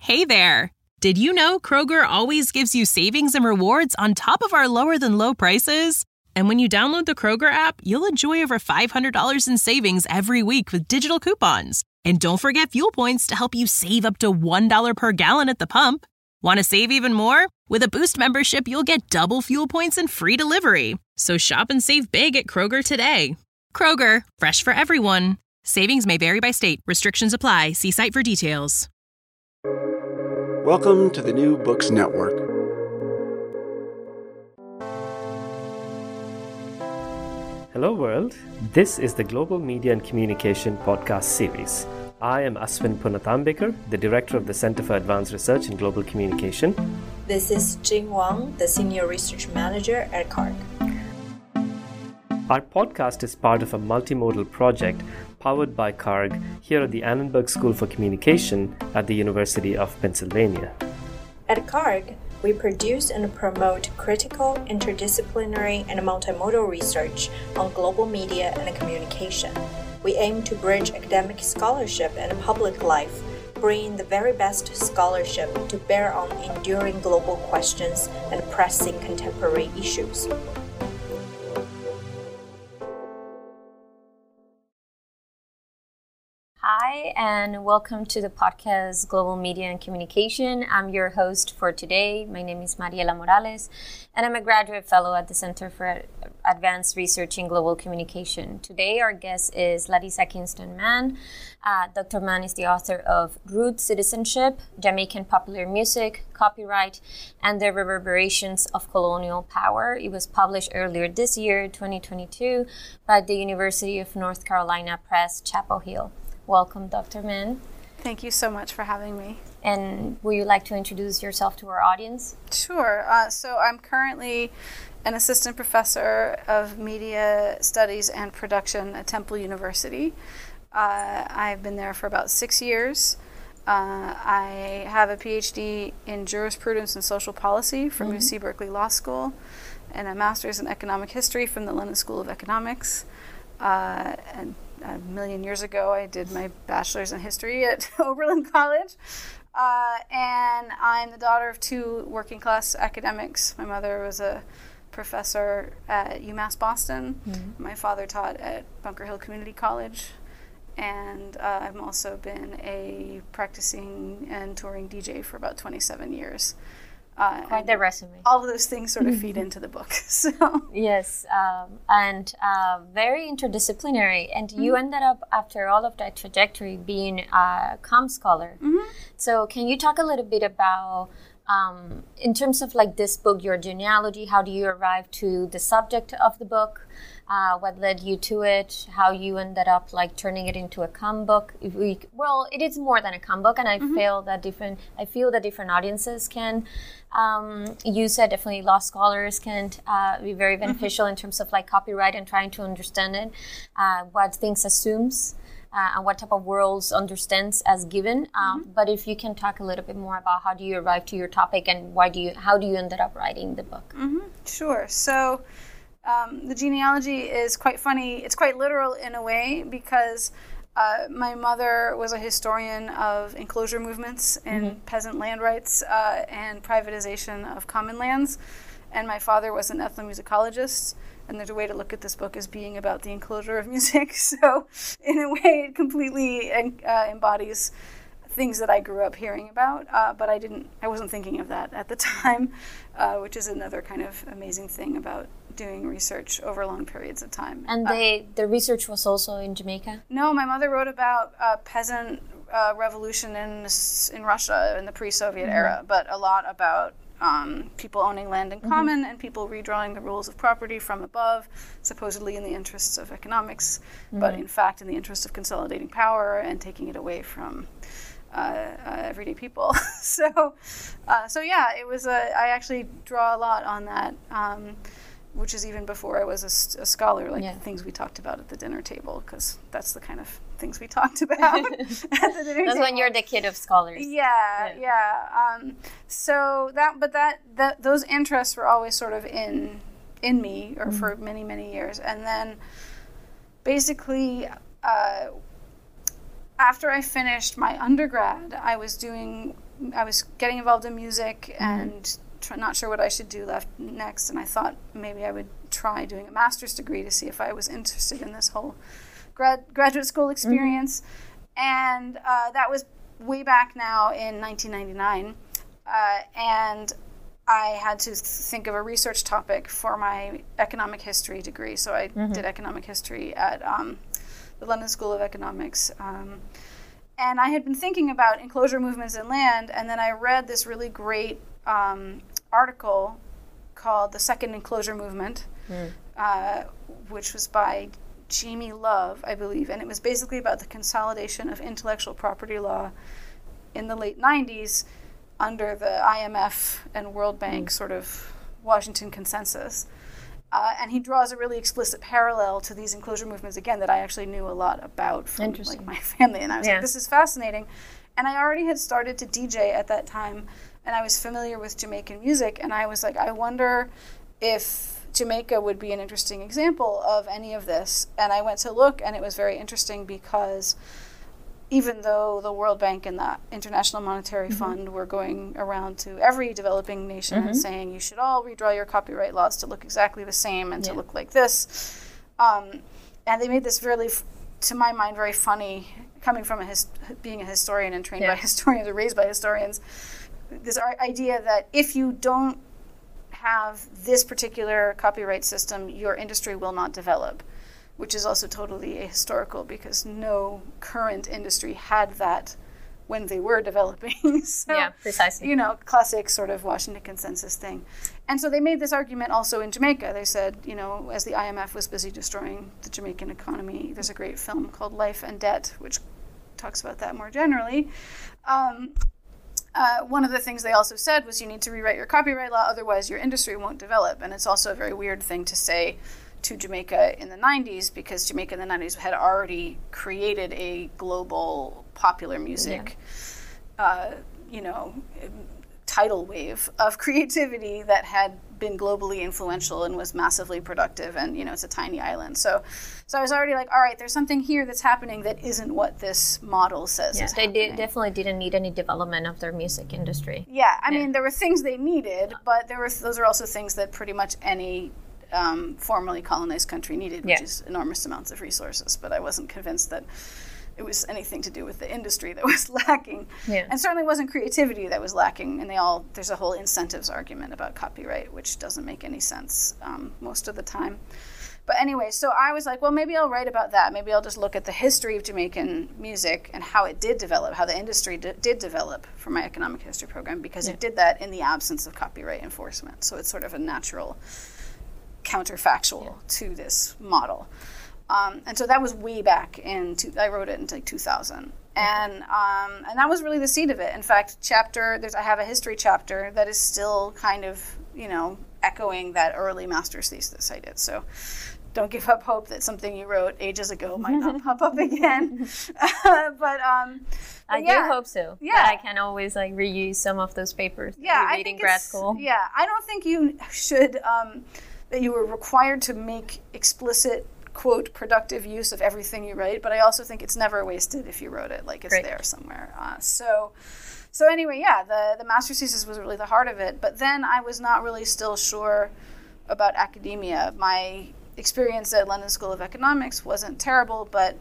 Hey there! Did you know Kroger always gives you savings and rewards on top of our lower-than-low prices? And when you download the Kroger app, you'll enjoy over $500 in savings every week with digital coupons. And don't forget fuel points to help you save up to $1 per gallon at the pump. Want to save even more? With a Boost membership, you'll get double fuel points and free delivery. So shop and save big at Kroger today. Kroger, fresh for everyone. Savings may vary by state. Restrictions apply. See site for details. Welcome to the New Books Network. Hello world, this is the Global Media and Communication podcast series. I am Aswin Punathambekar, the Director of the Center for Advanced Research in Global Communication. This is Jing Wang, the Senior Research Manager at CARG. Our podcast is part of a multimodal project powered by CARG here at the Annenberg School for Communication at the University of Pennsylvania. At CARG, we produce and promote critical, interdisciplinary, and multimodal research on global media and communication. We aim to bridge academic scholarship and public life, bringing the very best scholarship to bear on enduring global questions and pressing contemporary issues. Hi, and welcome to the podcast Global Media and Communication. I'm your host for today. My name is Mariela Morales, and I'm a graduate fellow at the Center for Advanced Research in Global Communication. Today, our guest is Larissa Kingston Mann. Dr. Mann is the author of Root Citizenship, Jamaican Popular Music, Copyright, and the Reverberations of Colonial Power. It was published earlier this year, 2022, by the University of North Carolina Press, Chapel Hill. Welcome, Dr. Mann. Thank you so much for having me. And would you like to introduce yourself to our audience? Sure. So I'm currently an assistant professor of media studies and production at Temple University. I've been there for about 6 years. I have a PhD in jurisprudence and social policy from UC Berkeley Law School and a master's in economic history from the London School of Economics. And a million years ago, I did my bachelor's in history at Oberlin College. And I'm the daughter of two working class academics. My mother was a professor at UMass Boston. My father taught at Bunker Hill Community College. And I've also been a practicing and touring DJ for about 27 years. Quite the resume. All of those things sort of feed into the book. So. Yes, and very interdisciplinary. And you ended up, after all of that trajectory, being a comm scholar. So can you talk a little bit about, in terms of like this book, your genealogy, how do you arrive to the subject of the book? What led you to it? How you ended up like turning it into a comm book? Well, it is more than a comm book, and I feel that different audiences can use it. Definitely, law scholars can be very beneficial in terms of like copyright and trying to understand it, what things assumes. And what type of worlds understands as given. But if you can talk a little bit more about how do you arrive to your topic and how do you ended up writing the book? Sure. So the genealogy is quite funny. It's quite literal in a way because my mother was a historian of enclosure movements and peasant land rights and privatization of common lands. And my father was an ethnomusicologist. And there's a way to look at this book as being about the enclosure of music. So in a way, it completely embodies things that I grew up hearing about. But I wasn't thinking of that at the time, which is another kind of amazing thing about doing research over long periods of time. And the research was also in Jamaica? No, my mother wrote about peasant revolution in Russia in the pre-Soviet era, but a lot about people owning land in common and people redrawing the rules of property from above, supposedly in the interests of economics, but in fact in the interest of consolidating power and taking it away from everyday people. So yeah, it was. I actually draw a lot on that, which is even before I was a scholar, like the things we talked about at the dinner table, because that's the kind of things we talked about at the dinner table. That's when you're the kid of scholars. Yeah. So those interests were always sort of in me, or for many, many years. And then basically after I finished my undergrad, I was getting involved in music and not sure what I should do next, and I thought maybe I would try doing a master's degree to see if I was interested in this whole graduate school experience. And that was way back now in 1999, and I had to think of a research topic for my economic history degree. So I did economic history at the London School of Economics. And I had been thinking about enclosure movements in land, and then I read this really great article called The Second Enclosure Movement, which was by Jamie Love, I believe, and it was basically about the consolidation of intellectual property law in the late 90s under the IMF and World Bank sort of Washington consensus. And he draws a really explicit parallel to these enclosure movements, again, that I actually knew a lot about from like my family. And I was like, this is fascinating. And I already had started to DJ at that time, and I was familiar with Jamaican music. And I was like, I wonder if Jamaica would be an interesting example of any of this. And I went to look, and it was very interesting because even though the World Bank and the International Monetary Fund were going around to every developing nation and saying you should all redraw your copyright laws to look exactly the same and to look like this. And they made this really, to my mind, very funny, coming from being a historian and trained by historians or raised by historians, this idea that if you don't have this particular copyright system, your industry will not develop, which is also totally ahistorical because no current industry had that when they were developing. So, yeah, precisely. You know, classic sort of Washington consensus thing. And so they made this argument also in Jamaica. They said, you know, as the IMF was busy destroying the Jamaican economy, there's a great film called Life and Debt, which talks about that more generally. One of the things they also said was you need to rewrite your copyright law, otherwise your industry won't develop. And it's also a very weird thing to say to Jamaica in the 90s, because Jamaica in the 90s had already created a global popular music, you know, tidal wave of creativity that had been globally influential and was massively productive. And, you know, it's a tiny island. So I was already like, all right, there's something here that's happening that isn't what this model says is happening. Definitely didn't need any development of their music industry. Yeah, I mean, there were things they needed, but those are also things that pretty much any formerly colonized country needed, which is enormous amounts of resources. But I wasn't convinced that it was anything to do with the industry that was lacking. Yeah. And certainly wasn't creativity that was lacking. And there's a whole incentives argument about copyright, which doesn't make any sense most of the time. But anyway, so I was like, well, maybe I'll write about that. Maybe I'll just look at the history of Jamaican music and how it did develop, how the industry did develop for my economic history program, because it did that in the absence of copyright enforcement. So it's sort of a natural counterfactual to this model. And so that was way back I wrote it in like 2000. And that was really the seed of it. In fact, I have a history chapter that is still kind of, you know, echoing that early master's thesis I did. So don't give up hope that something you wrote ages ago might not pop up again. But I do hope so. Yeah. That I can always like reuse some of those papers that you read in grad school. Yeah, I don't think you should, that you were required to make explicit, quote, productive use of everything you write, but I also think it's never wasted if you wrote it, like it's there somewhere. So anyway, the master's thesis was really the heart of it, but then I was not really still sure about academia. My experience at London School of Economics wasn't terrible, but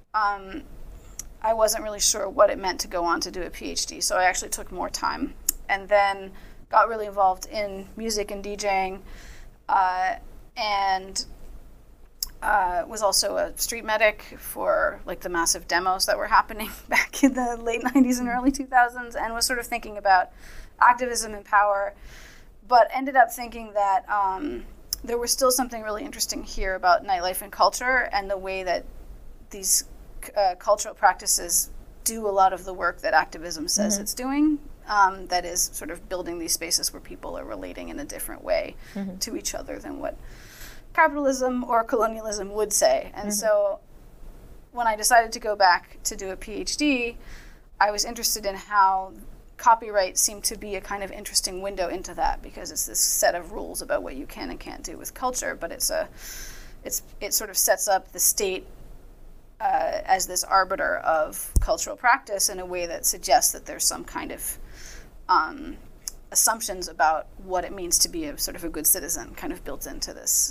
I wasn't really sure what it meant to go on to do a PhD, so I actually took more time, and then got really involved in music and DJing, and was also a street medic for like the massive demos that were happening back in the late 90s and early 2000s, and was sort of thinking about activism and power, but ended up thinking that there was still something really interesting here about nightlife and culture and the way that these cultural practices do a lot of the work that activism says it's doing. That is sort of building these spaces where people are relating in a different way to each other than what capitalism or colonialism would say. And so when I decided to go back to do a PhD, I was interested in how copyright seemed to be a kind of interesting window into that, because it's this set of rules about what you can and can't do with culture, but it sort of sets up the state as this arbiter of cultural practice in a way that suggests that there's some kind of assumptions about what it means to be a sort of a good citizen kind of built into this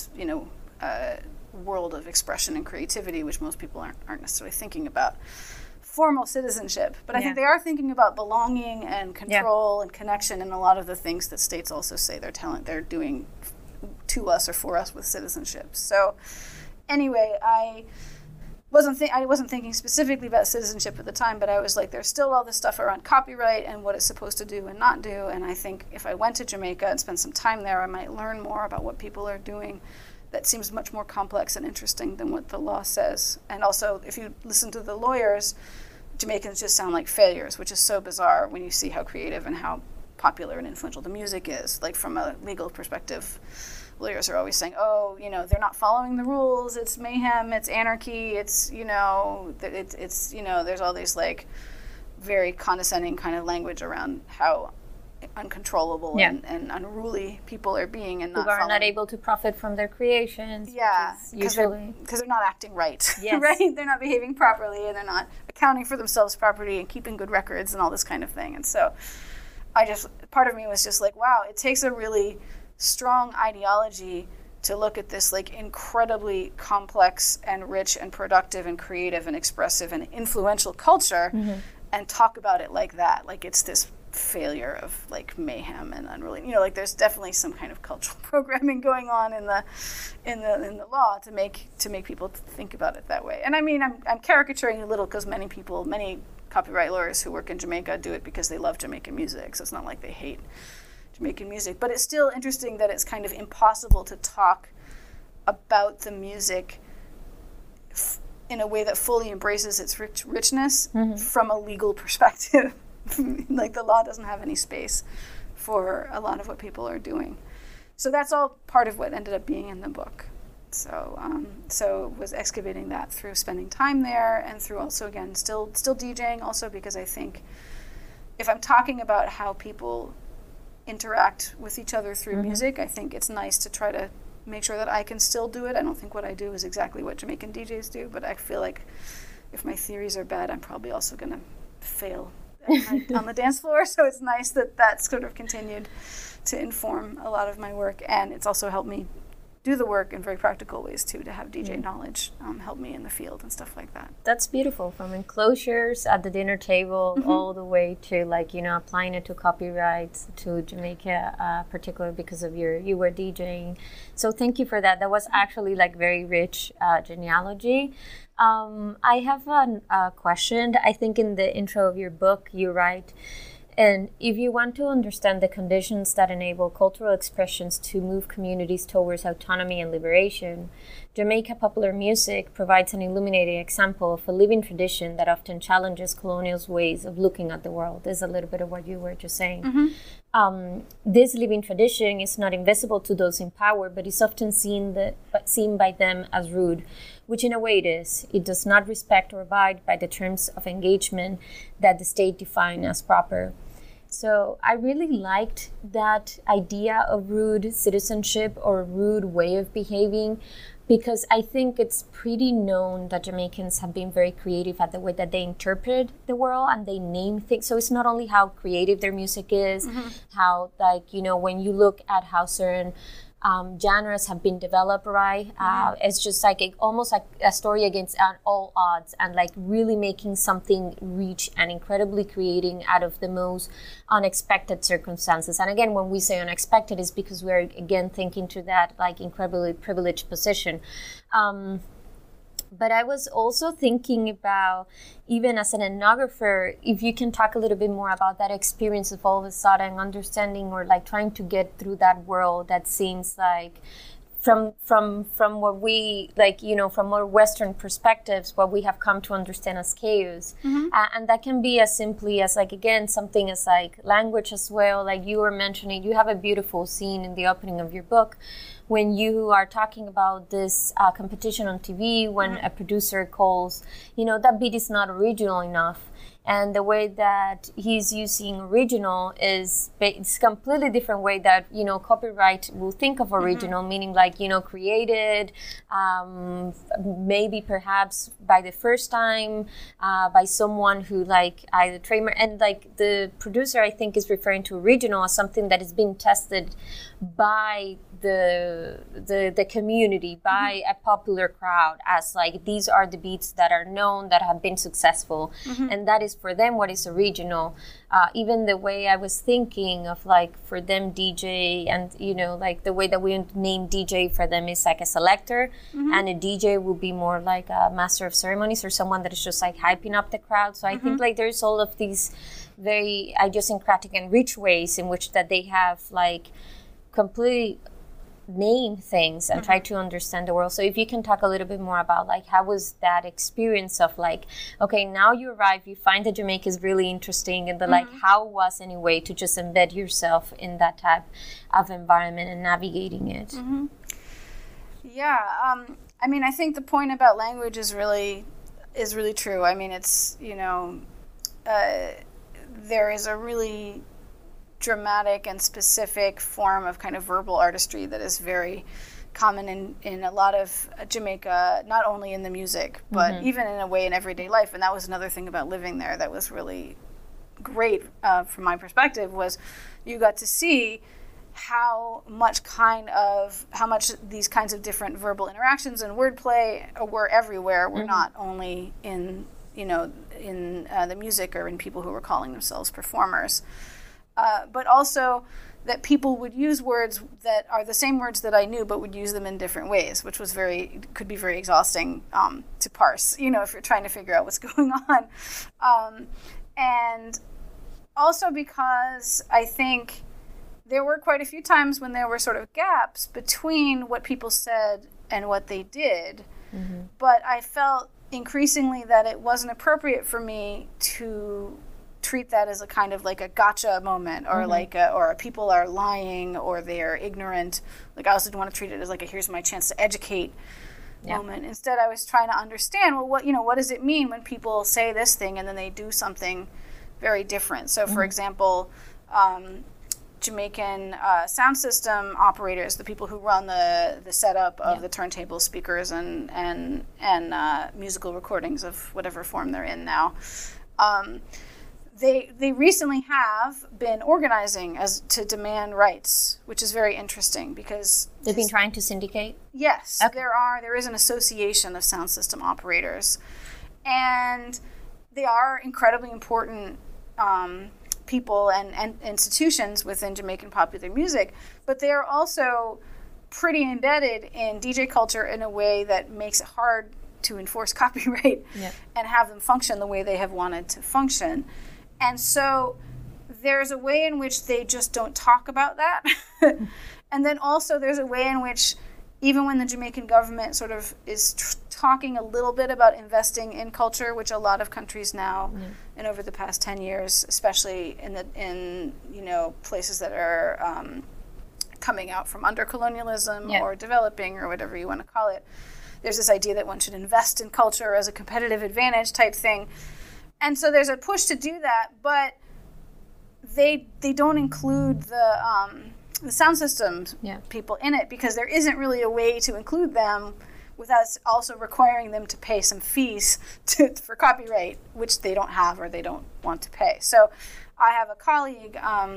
world of expression and creativity, which most people aren't necessarily thinking about formal citizenship. But I think they are thinking about belonging and control and connection and a lot of the things that states also say they're doing to us or for us with citizenship. So anyway, I wasn't thinking specifically about citizenship at the time, but I was like, there's still all this stuff around copyright and what it's supposed to do and not do. And I think if I went to Jamaica and spent some time there, I might learn more about what people are doing that seems much more complex and interesting than what the law says. And also, if you listen to the lawyers, Jamaicans just sound like failures, which is so bizarre when you see how creative and how popular and influential the music is. Like, from a legal perspective, lawyers are always saying, oh, they're not following the rules, it's mayhem, it's anarchy, it's there's all these like very condescending kind of language around how uncontrollable and unruly people are being and people are not able to profit from their creations. Because they're not acting right. Right? They're not behaving properly and they're not accounting for themselves properly and keeping good records and all this kind of thing. And so part of me was just like, wow, it takes a really strong ideology to look at this like incredibly complex and rich and productive and creative and expressive and influential culture and talk about it like that, like it's this failure of like mayhem and unruly. Like there's definitely some kind of cultural programming going on in the law to make people think about it that way. And I mean, I'm caricaturing a little because many copyright lawyers who work in Jamaica do it because they love Jamaican music, so it's not like they hate Jamaican music. But it's still interesting that it's kind of impossible to talk about the music in a way that fully embraces its richness from a legal perspective. Like the law doesn't have any space for a lot of what people are doing. So that's all part of what ended up being in the book. So was excavating that through spending time there and through also, again, still DJing also, because I think if I'm talking about how people interact with each other through music, I think it's nice to try to make sure that I can still do it. I don't think what I do is exactly what Jamaican DJs do, but I feel like if my theories are bad, I'm probably also going to fail on the dance floor. So it's nice that that's sort of continued to inform a lot of my work, and it's also helped me do the work in very practical ways too, to have DJ knowledge help me in the field and stuff like that. That's beautiful, from enclosures at the dinner table all the way to applying it to copyrights to Jamaica, particularly because of you were DJing. So thank you for that. That was actually like very rich genealogy. I have a question. I think in the intro of your book you write, and if you want to understand the conditions that enable cultural expressions to move communities towards autonomy and liberation, Jamaica popular music provides an illuminating example of a living tradition that often challenges colonial ways of looking at the world. This is a little bit of what you were just saying. This living tradition is not invisible to those in power, but is often seen by them as rude, which in a way it is. It does not respect or abide by the terms of engagement that the state defines as proper. So I really liked that idea of rude citizenship or rude way of behaving, because I think it's pretty known that Jamaicans have been very creative at the way that they interpret the world and they name things. So it's not only how creative their music is, how when you look at how certain genres have been developed, right? It's just almost like a story against all odds, and like really making something reach and incredibly creating out of the most unexpected circumstances. And again, when we say unexpected, is because we're again thinking to that like incredibly privileged position. But I was also thinking about, even as an ethnographer, if you can talk a little bit more about that experience of all of a sudden understanding or like trying to get through that world that seems like from what we from more Western perspectives, what we have come to understand as chaos. And that can be as simply as something as like language as well. Like you were mentioning, you have a beautiful scene in the opening of your book when you are talking about this competition on TV, when a producer calls, that beat is not original enough. And the way that he's using original is it's completely different way that, copyright will think of original, meaning like, created, maybe perhaps by the first time, by someone who like either trademark, and like the producer, I think, is referring to original as something that is being tested by the community, by a popular crowd, as like these are the beats that are known, that have been successful, and that is for them what is original. Even the way I was thinking of like for them DJ, and like the way that we name DJ for them is like a selector, and a DJ will be more like a master of ceremonies or someone that is just like hyping up the crowd. So I think like there's all of these very idiosyncratic and rich ways in which that they have like completely name things and try to understand the world. So if you can talk a little bit more about like how was that experience of like, okay, now you arrive, you find that Jamaica is really interesting, and like how was any way to just embed yourself in that type of environment and navigating it? Yeah, I mean, I think the point about language is really true. I mean, it's there is a really dramatic and specific form of kind of verbal artistry that is very common in a lot of Jamaica, not only in the music, but even in a way in everyday life. And that was another thing about living there that was really great from my perspective, was you got to see how much these kinds of different verbal interactions and wordplay were everywhere. Were not only in the music or in people who were calling themselves performers. But also that people would use words that are the same words that I knew, but would use them in different ways, which was could be very exhausting to parse, if you're trying to figure out what's going on. And also because I think there were quite a few times when there were sort of gaps between what people said and what they did. But I felt increasingly that it wasn't appropriate for me to treat that as a kind of like a gotcha moment, or or people are lying or they're ignorant. Like I also didn't want to treat it as like a here's my chance to educate moment. Instead, I was trying to understand, well, what does it mean when people say this thing and then they do something very different? So, for example, Jamaican sound system operators, the people who run the setup of the turntable speakers and musical recordings of whatever form they're in now. They recently have been organizing to demand rights, which is very interesting because they've been trying to syndicate. Yes, okay. There is an association of sound system operators, and they are incredibly important people and institutions within Jamaican popular music, but they are also pretty embedded in DJ culture in a way that makes it hard to enforce copyright and have them function the way they have wanted to function. And so there's a way in which they just don't talk about that. And then also there's a way in which even when the Jamaican government sort of is talking a little bit about investing in culture, which a lot of countries now, and over the past 10 years, especially in places that are coming out from under colonialism or developing or whatever you want to call it, there's this idea that one should invest in culture as a competitive advantage type thing. And so there's a push to do that, but they don't include the sound systems people in it, because there isn't really a way to include them without also requiring them to pay some fees for copyright, which they don't have or they don't want to pay. So I have a colleague,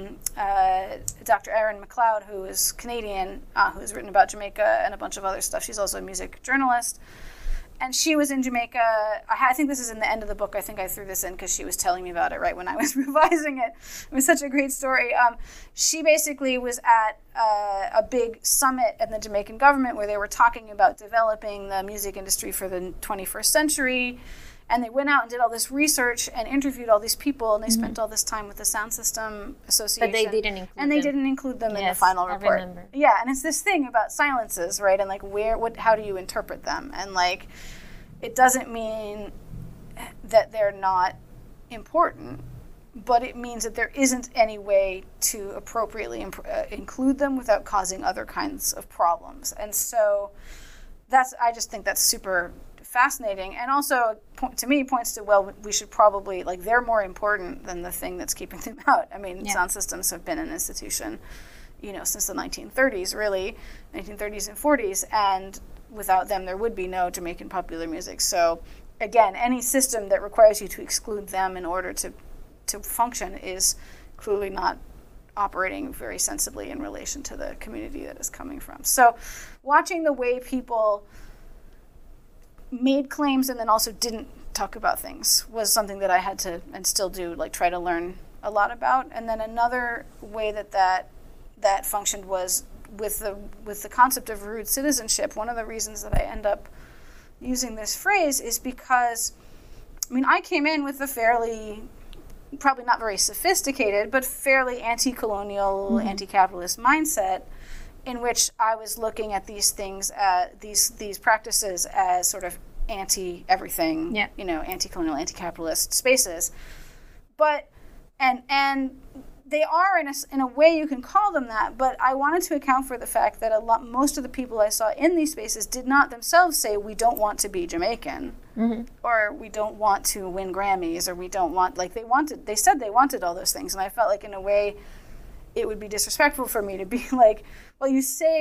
Dr. Erin McLeod, who is Canadian, who's written about Jamaica and a bunch of other stuff. She's also a music journalist. And she was in Jamaica. I think this is in the end of the book. I think I threw this in because she was telling me about it right when I was revising it. It was such a great story. She basically was at a big summit in the Jamaican government where they were talking about developing the music industry for the 21st century. And they went out and did all this research and interviewed all these people, and they spent all this time with the Sound System Association. But they didn't include them. And they didn't include them in the final report. I remember. Yeah, and it's this thing about silences, right? And like how do you interpret them? And like, it doesn't mean that they're not important, but it means that there isn't any way to appropriately include them without causing other kinds of problems. And so I just think that's super fascinating, and also to me points to, well, we should probably, like, they're more important than the thing that's keeping them out. I mean, sound systems have been an institution, since the 1930s, really, 1930s and 40s, and without them there would be no Jamaican popular music. So again, any system that requires you to exclude them in order to function is clearly not operating very sensibly in relation to the community that is coming from. So watching the way people made claims and then also didn't talk about things was something that I had to, and still do, like, try to learn a lot about. And then another way that functioned was with the concept of rude citizenship. One of the reasons that I end up using this phrase is because, I came in with a fairly, probably not very sophisticated, but fairly anti-colonial, anti-capitalist mindset, in which I was looking at these things, these practices as sort of anti-everything, anti-colonial, anti-capitalist spaces. But, and they are, in a way you can call them that, but I wanted to account for the fact that most of the people I saw in these spaces did not themselves say, we don't want to be Jamaican, or we don't want to win Grammys, or we don't want, like, they said they wanted all those things, and I felt like, in a way, it would be disrespectful for me to be like, well, you say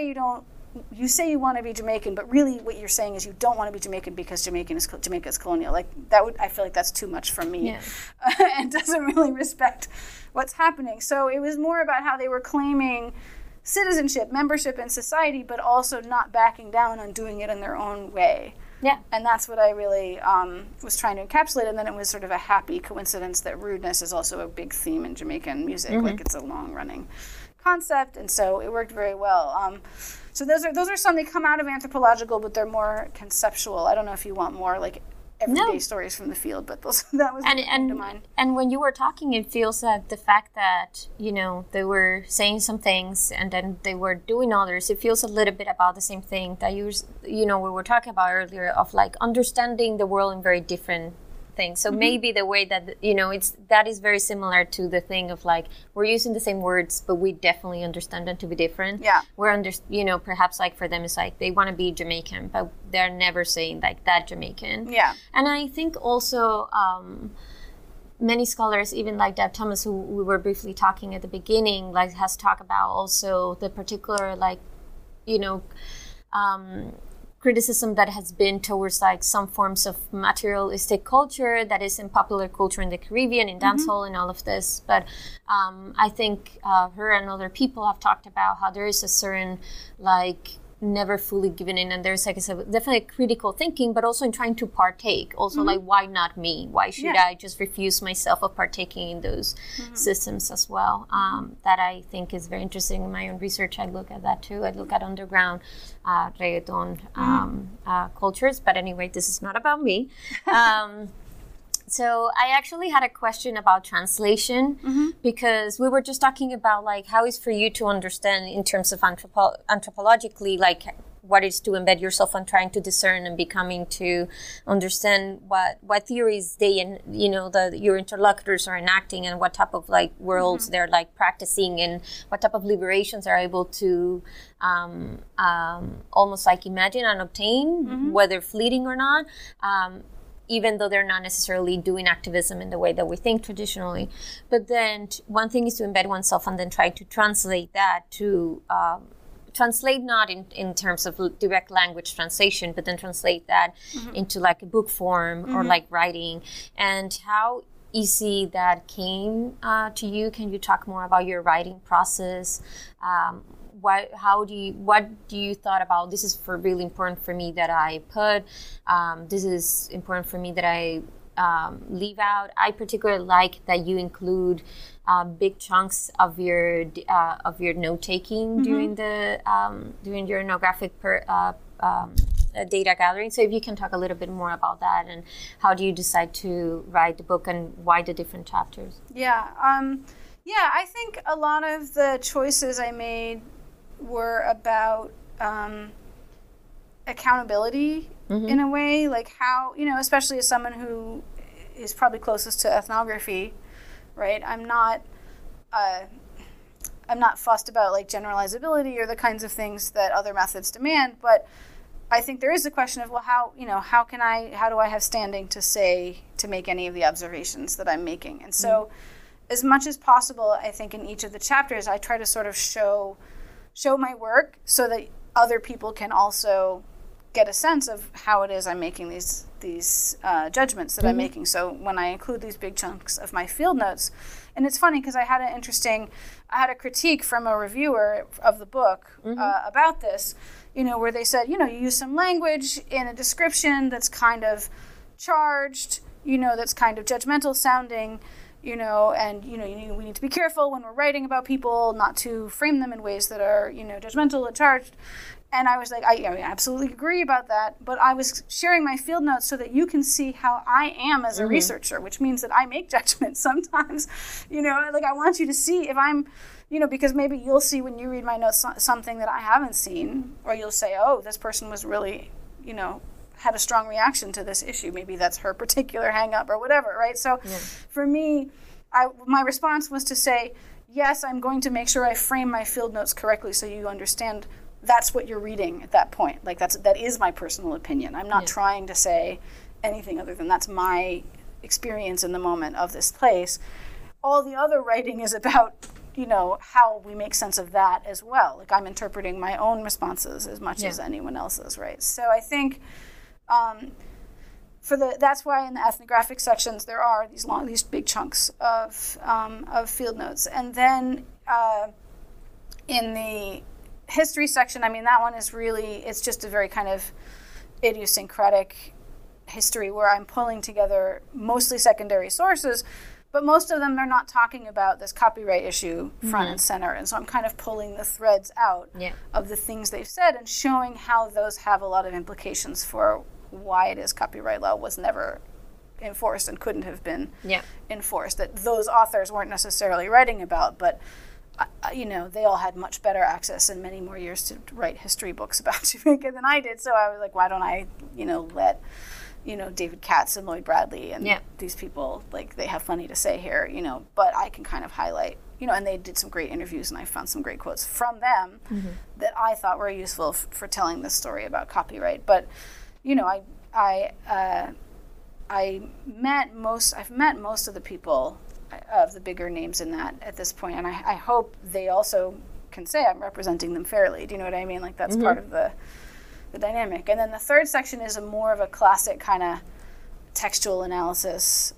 you want to be Jamaican, but really what you're saying is you don't want to be Jamaican because Jamaica is colonial. Like, I feel like that's too much for me, and doesn't really respect what's happening. So it was more about how they were claiming citizenship, membership in society, but also not backing down on doing it in their own way. Yeah. And that's what I really was trying to encapsulate. And then it was sort of a happy coincidence that rudeness is also a big theme in Jamaican music. Like, it's a long-running concept, and so it worked very well. So those are some, they come out of anthropological, but they're more conceptual. I don't know if you want more, like, everyday stories from the field, but that was to mind. And when you were talking, it feels that the fact that, they were saying some things and then they were doing others, it feels a little bit about the same thing that we were talking about earlier, of, like, understanding the world in very different things. So maybe the way that, that is very similar to the thing of, like, we're using the same words, but we definitely understand them to be different. Yeah. We're perhaps, like, for them, it's like they want to be Jamaican, but they're never saying, like, that Jamaican. Yeah. And I think also many scholars, even like Deb Thomas, who we were briefly talking at the beginning, like, has talked about also the particular, like, criticism that has been towards, like, some forms of materialistic culture that is in popular culture in the Caribbean, in dancehall, and all of this. But I think her and other people have talked about how there is a certain, like, never fully given in, and there's, like I said, definitely critical thinking, but also in trying to partake. Also, like, why not me? Why should I just refuse myself of partaking in those systems as well? That I think is very interesting. In my own research, I look at that too. I look at underground reggaeton cultures. But anyway, this is not about me. So I actually had a question about translation, because we were just talking about, like, how is for you to understand in terms of anthropologically, like, what is to embed yourself on trying to discern and becoming to understand what theories they and your interlocutors are enacting, and what type of, like, worlds they're, like, practicing, and what type of liberations are able to almost, like, imagine and obtain, whether fleeting or not. Even though they're not necessarily doing activism in the way that we think traditionally. But then one thing is to embed oneself and then try to translate that to, translate not in terms of direct language translation, but then translate that into, like, a book form or, like, writing. And how easy that came to you? Can you talk more about your writing process? What do you thought about, this is really important for me that I put, this is important for me that I leave out. I particularly like that you include big chunks of your note taking during your ethnographic data gathering. So if you can talk a little bit more about that, and how do you decide to write the book, and why the different chapters? Yeah, I think a lot of the choices I made were about accountability in a way, like how, especially as someone who is probably closest to ethnography, right? I'm not fussed about, like, generalizability or the kinds of things that other methods demand, but I think there is a question of, well, how do I have standing to make any of the observations that I'm making? And so as much as possible, I think in each of the chapters, I try to sort of show my work so that other people can also get a sense of how it is I'm making these judgments that I'm making. So when I include these big chunks of my field notes, and it's funny because I had a critique from a reviewer of the book about this, where they said, you use some language in a description that's kind of charged, that's kind of judgmental sounding, and we need to be careful when we're writing about people not to frame them in ways that are, judgmental and charged. And I was like, I absolutely agree about that, but I was sharing my field notes so that you can see how I am as a researcher, which means that I make judgments sometimes, I want you to see if I'm, because maybe you'll see when you read my notes something that I haven't seen, or you'll say, oh, this person was really, had a strong reaction to this issue. Maybe that's her particular hang up or whatever, right? So for me, my response was to say, yes, I'm going to make sure I frame my field notes correctly so you understand that's what you're reading at that point. Like that is my personal opinion. I'm not trying to say anything other than that's my experience in the moment of this place. All the other writing is about, how we make sense of that as well. Like I'm interpreting my own responses as much as anyone else's, right? So I think that's why in the ethnographic sections there are these big chunks of field notes, and then in the history section, that one is really, it's just a very kind of idiosyncratic history where I'm pulling together mostly secondary sources, but most of them they're not talking about this copyright issue front and center, and so I'm kind of pulling the threads out of the things they've said and showing how those have a lot of implications for why it is copyright law was never enforced and couldn't have been enforced, that those authors weren't necessarily writing about, but they all had much better access and many more years to write history books about Jamaica than I did. So I was like, why don't I, let, David Katz and Lloyd Bradley and these people, like, they have plenty to say here, but I can kind of highlight, and they did some great interviews and I found some great quotes from them that I thought were useful for telling this story about copyright. But, I've met most of the people of the bigger names in that at this point, and I hope they also can say I'm representing them fairly. Do you know what I mean? Like that's part of the dynamic. And then the third section is more of a classic kind of textual analysis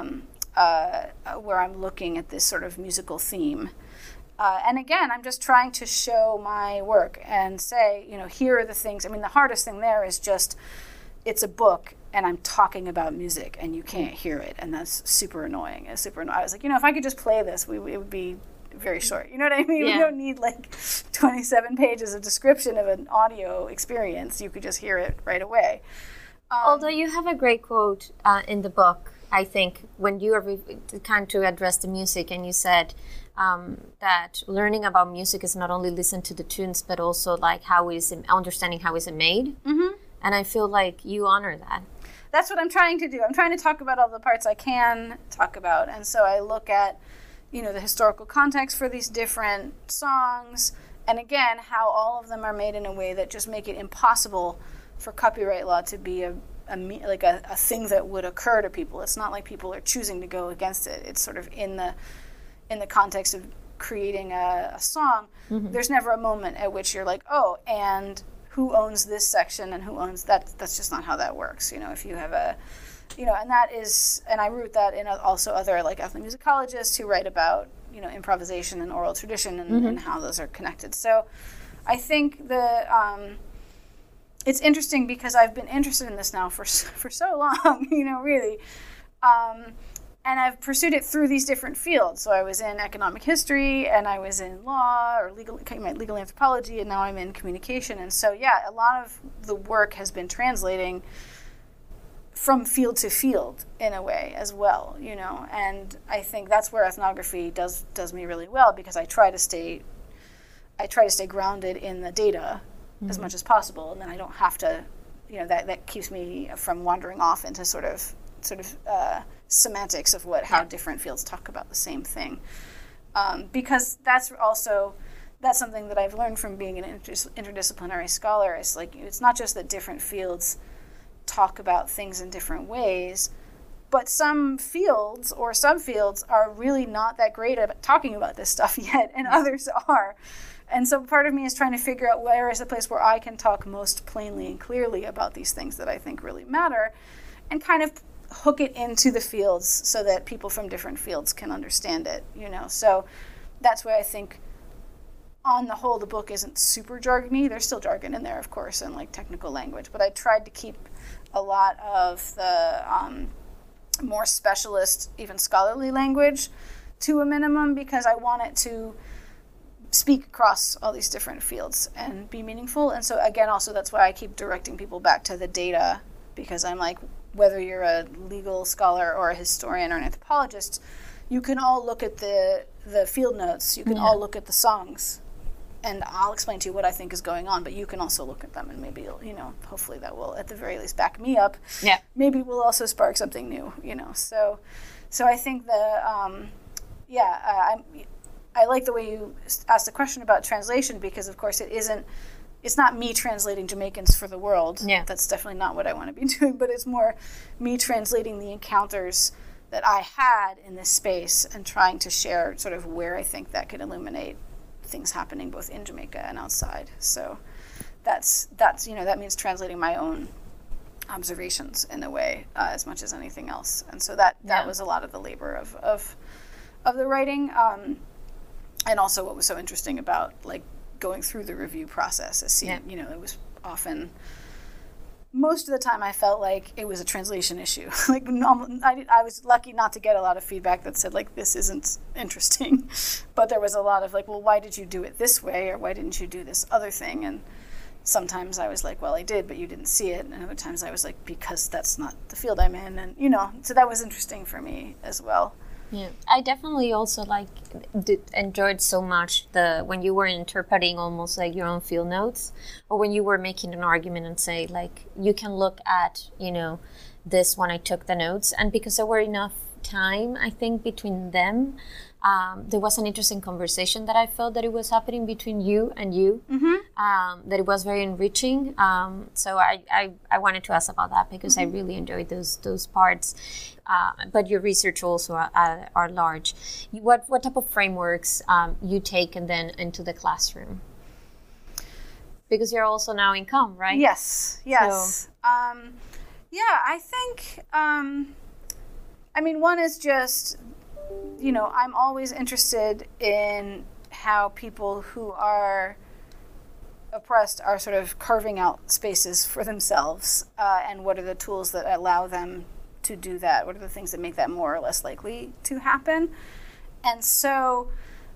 where I'm looking at this sort of musical theme. And again, I'm just trying to show my work and say, here are the things. The hardest thing there is just it's a book and I'm talking about music and you can't hear it, and that's super annoying. It's super annoying. I was like, if I could just play this, it would be very short. You know what I mean? Yeah. We don't need like 27 pages of description of an audio experience. You could just hear it right away. Although you have a great quote in the book, I think, when you are kind to address the music, and you said that learning about music is not only listen to the tunes, but also like understanding how is it made. And I feel like you honor that. That's what I'm trying to do. I'm trying to talk about all the parts I can talk about. And so I look at, the historical context for these different songs. And again, how all of them are made in a way that just make it impossible for copyright law to be a thing that would occur to people. It's not like people are choosing to go against it. It's sort of in the context of creating a song. There's never a moment at which you're like, oh, and who owns this section and who owns that? That's just not how that works. If you have and that is, and I root that in also other like ethnomusicologists who write about, improvisation and oral tradition and how those are connected. So I think it's interesting because I've been interested in this now for so long, really. And I've pursued it through these different fields. So I was in economic history, and I was in law or legal anthropology, and now I'm in communication. And so, a lot of the work has been translating from field to field in a way as well, And I think that's where ethnography does me really well, because I try to stay grounded in the data as much as possible, and then I don't have to, that keeps me from wandering off into sort of semantics of how different fields talk about the same thing, because that's also that's something that I've learned from being an interdisciplinary scholar. Is like, it's not just that different fields talk about things in different ways, but some fields or subfields are really not that great at talking about this stuff yet, and others are. And so part of me is trying to figure out where is the place where I can talk most plainly and clearly about these things that I think really matter, and kind of hook it into the fields so that people from different fields can understand it, you know. So that's why I think on the whole the book isn't super jargony. There's still jargon in there, of course, and like technical language, but I tried to keep a lot of the more specialist, even scholarly language to a minimum, because I want it to speak across all these different fields and be meaningful. And so again, also that's why I keep directing people back to the data, because I'm like, whether you're a legal scholar or a historian or an anthropologist, you can all look at the field notes, you can all look at the songs, and I'll explain to you what I think is going on, but you can also look at them, and maybe you'll, you know, hopefully that will at the very least back me up. Yeah. Maybe we'll also spark something new, you know. So I think I like the way you asked the question about translation, because of course it's not me translating Jamaicans for the world. Yeah. That's definitely not what I want to be doing, but it's more me translating the encounters that I had in this space and trying to share sort of where I think that could illuminate things happening both in Jamaica and outside. So that's you know, that means translating my own observations in a way as much as anything else. And so that was a lot of the labor of the writing. And also what was so interesting about like going through the review process is seeing, you know, it was often, most of the time I felt like it was a translation issue. Like I was lucky not to get a lot of feedback that said like, this isn't interesting, but there was a lot of like, well, why did you do it this way? Or why didn't you do this other thing? And sometimes I was like, well, I did, but you didn't see it. And other times I was like, because that's not the field I'm in. And, you know, so that was interesting for me as well. Yeah, I definitely also enjoyed so much when you were interpreting almost like your own field notes, or when you were making an argument and say like, you can look at, you know, this when I took the notes, and because there were enough time, I think, between them, there was an interesting conversation that I felt that it was happening between you and you, that it was very enriching. So I wanted to ask about that, because I really enjoyed those parts. But your research also are large. What type of frameworks you take and then into the classroom? Because you're also now in comm, right? Yes. So. I think, I mean, one is just, you know, I'm always interested in how people who are oppressed are sort of carving out spaces for themselves, and what are the tools that allow them to do that? What are the things that make that more or less likely to happen? And so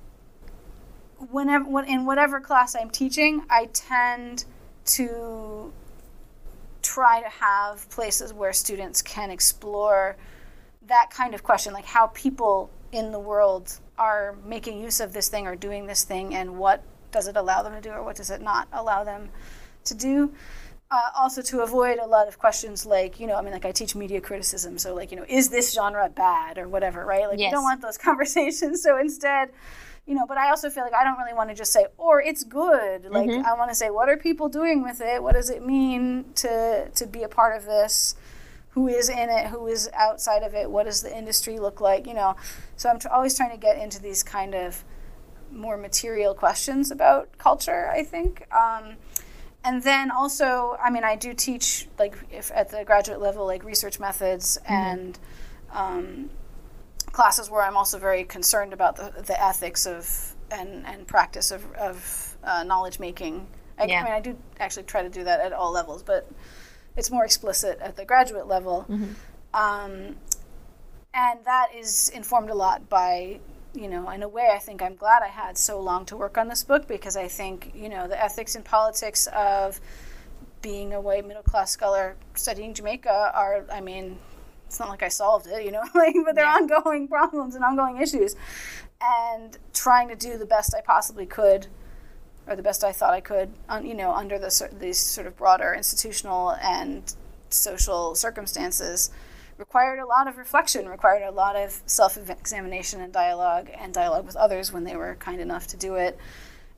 in whatever class I'm teaching, I tend to try to have places where students can explore that kind of question, like how people in the world are making use of this thing or doing this thing, and what does it allow them to do or what does it not allow them to do. Also to avoid a lot of questions like, you know, I mean, like I teach media criticism, so like, you know, is this genre bad or whatever, right? Like, yes. You don't want those conversations. So instead, you know, but I also feel like I don't really want to just say, or it's good. Like, I want to say, what are people doing with it? What does it mean to be a part of this? Who is in it? Who is outside of it? What does the industry look like? You know, so I'm always trying to get into these kind of more material questions about culture, I think. And then also, I mean, I do teach, like, if at the graduate level, like research methods and classes where I'm also very concerned about the ethics of and practice of knowledge making. I mean, I do actually try to do that at all levels, but it's more explicit at the graduate level. And that is informed a lot by, you know, in a way, I think I'm glad I had so long to work on this book, because I think, you know, the ethics and politics of being a white middle-class scholar studying Jamaica are, I mean, it's not like I solved it, you know, like, but they're ongoing problems and ongoing issues. And trying to do the best I possibly could, or the best I thought I could, you know, under these sort of broader institutional and social circumstances, required a lot of reflection, required a lot of self-examination and dialogue with others when they were kind enough to do it.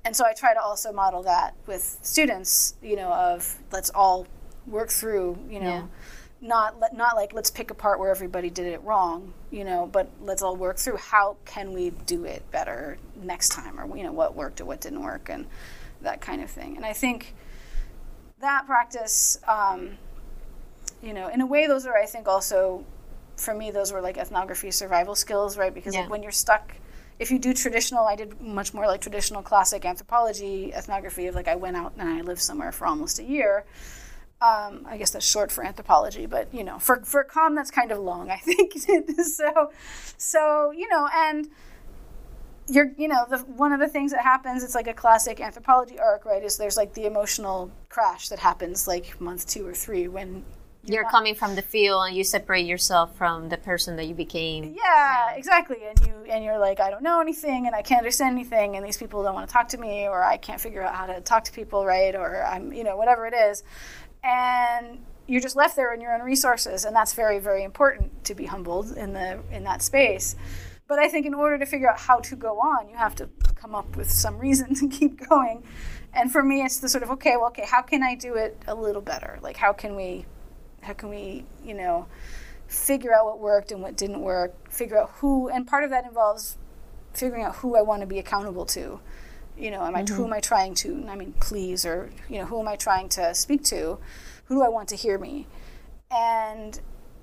And so I try to also model that with students, of let's all work through, not like let's pick apart where everybody did it wrong, but let's all work through how can we do it better next time, or, what worked or what didn't work, and that kind of thing. And I think that practice, in a way, those are, I think, also, for me, those were like ethnography survival skills, right? Because like when you're stuck, if you do traditional, I did much more like traditional classic anthropology, ethnography of like I went out and I lived somewhere for almost a year. I guess that's short for anthropology, but for comm that's kind of long, I think. so and you're one of the things that happens, it's like a classic anthropology arc, right? Is there's like the emotional crash that happens like month 2 or 3 when you're coming from the field and you separate yourself from the person that you became. Yeah, exactly. And you're like, I don't know anything and I can't understand anything and these people don't want to talk to me, or I can't figure out how to talk to people, right? Or I'm, whatever it is. And you're just left there in your own resources, and that's very, very important to be humbled in that space. But I think in order to figure out how to go on, you have to come up with some reason to keep going. And for me, it's the sort of, okay, how can I do it a little better? Like, how can we, figure out what worked and what didn't work, figure out who, and part of that involves figuring out who I want to be accountable to. Who am I trying to, please, or, who am I trying to speak to? Who do I want to hear me? And,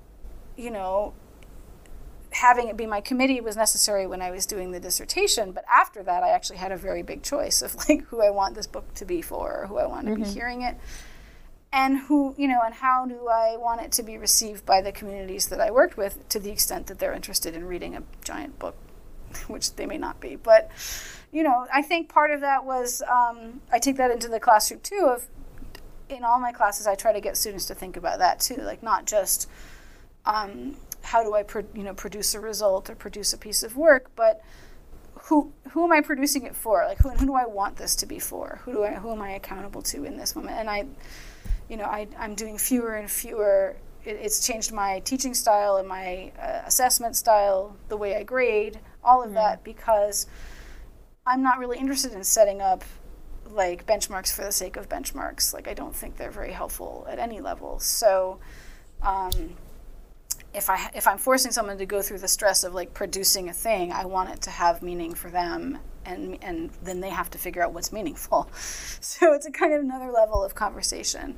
having it be my committee was necessary when I was doing the dissertation, but after that I actually had a very big choice of like who I want this book to be for, or who I want to be hearing it, and who, and how do I want it to be received by the communities that I worked with, to the extent that they're interested in reading a giant book, which they may not be. But, I think part of that was, I take that into the classroom too, of in all my classes I try to get students to think about that too, like not just how do I produce a result or produce a piece of work, but who am I producing it for? Like who do I want this to be for? Who am I accountable to in this moment? And I'm doing fewer and fewer. It's changed my teaching style and my assessment style, the way I grade, all of that, because I'm not really interested in setting up like benchmarks for the sake of benchmarks. Like I don't think they're very helpful at any level. So if I'm forcing someone to go through the stress of like producing a thing, I want it to have meaning for them, and then they have to figure out what's meaningful. So it's a kind of another level of conversation.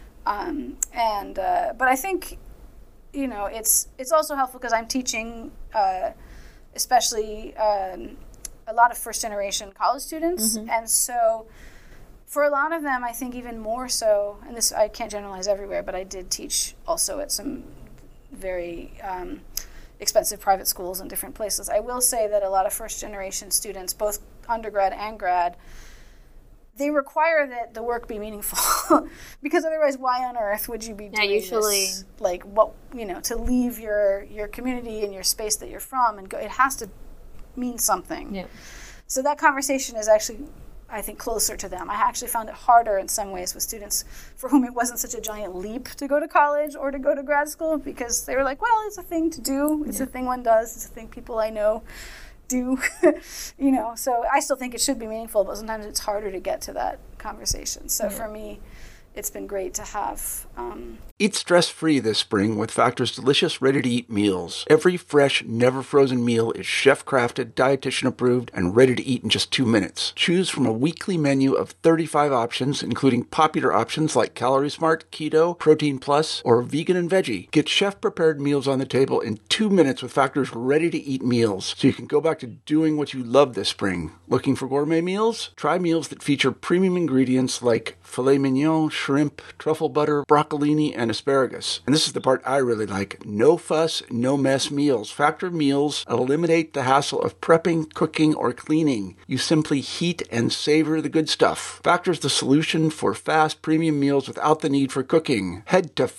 But I think, it's also helpful because I'm teaching, especially a lot of first-generation college students, and so for a lot of them, I think even more so, and this I can't generalize everywhere, but I did teach also at some very expensive private schools in different places. I will say that a lot of first-generation students, both undergrad and grad, they require that the work be meaningful, because otherwise, why on earth would you be doing this? Like, what, to leave your community and your space that you're from and go, it has to mean something. Yeah. So that conversation is actually, I think, closer to them. I actually found it harder in some ways with students for whom it wasn't such a giant leap to go to college or to go to grad school, because they were like, well, it's a thing to do. It's a thing one does. It's a thing people I know do. So I still think it should be meaningful, but sometimes it's harder to get to that conversation. So for me, it's been great to have. Eat stress-free this spring with Factor's delicious, ready-to-eat meals. Every fresh, never-frozen meal is chef-crafted, dietitian-approved, and ready to eat in just 2 minutes. Choose from a weekly menu of 35 options, including popular options like Calorie Smart, Keto, Protein Plus, or Vegan and Veggie. Get chef-prepared meals on the table in 2 minutes with Factor's ready-to-eat meals, so you can go back to doing what you love this spring. Looking for gourmet meals? Try meals that feature premium ingredients like filet mignon, shrimp, truffle butter, broccolini, and asparagus. And this is the part I really like. No fuss, no mess meals. Factor meals eliminate the hassle of prepping, cooking, or cleaning. You simply heat and savor the good stuff. Factor's the solution for fast premium meals without the need for cooking. Head to